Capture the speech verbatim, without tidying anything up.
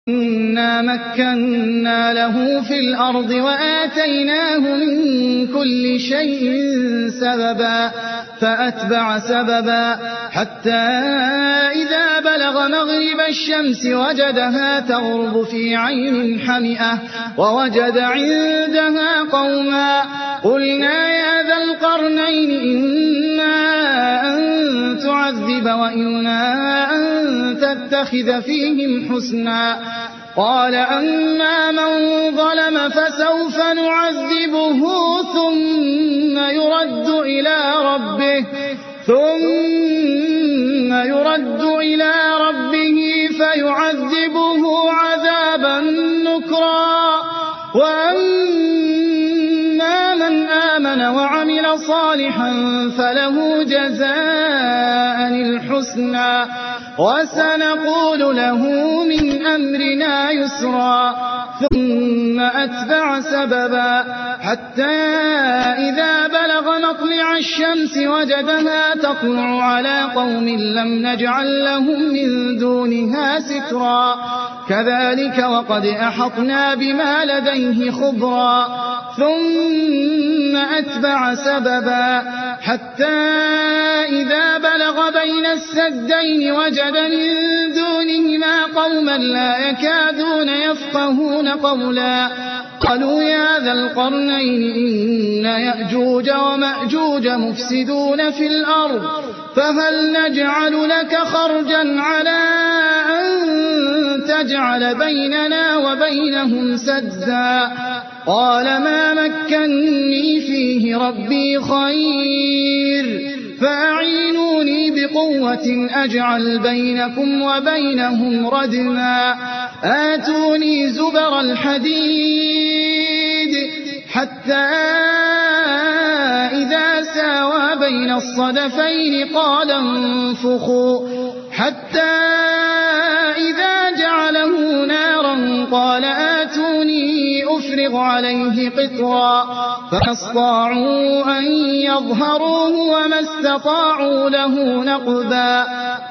إِنَّا مَكَّنَّا لَهُ فِي الْأَرْضِ وَآتَيْنَاهُ مِن كُلِّ شَيْءٍ سَبَبًا فَأَتْبَعَ سَبَبًا حَتَّىٰ إِذَا بَلَغَ مَغْرِبَ الشَّمْسِ وَجَدَهَا تَغْرُبُ فِي عَيْنٍ حَمِئَةٍ وَوَجَدَ عِندَهَا قَوْمًا قُلْنَا يَا ذَا الْقَرْنَيْنِ إِمَّا أَن تُعَذِّبَ وَإِمَّا أَن تَتَّخِذَ فِيهِمْ حُسْنًا قال أما من ظلم فسوف نعذبه ثم يرد إلى ربه ثم يرد إلى ربه فيعذبه عذابا نكرا وأما من آمن وعمل صالحا فله جزاء الحسنى وسنقول له من أمرنا يسرا ثم أتبع سببا حتى إذا بلغ مطلع الشمس وجدها تطلع على قوم لم نجعل لهم من دونها سترا كذلك وقد أحطنا بما لديه خبرا ثم أتبع سببا حتى إذا بلغ بين السدين وجد من دونهما قوما لا يكادون يفقهون قولا قالوا يا ذا القرنين إن يأجوج ومأجوج مفسدون في الأرض فهل نجعل لك خرجا على أن تجعل بيننا وبينهم سدا قال ما مكني فيه ربي خير فأعينوني بقوة أجعل بينكم وبينهم ردما آتوني زبر الحديد حتى إذا ساوى بين الصدفين قال انفخوا حتى إذا جعله نارا قال آتوني أفرغ عليه قطرا فما استطاعوا أن يظهروه وما استطاعوا له نقبا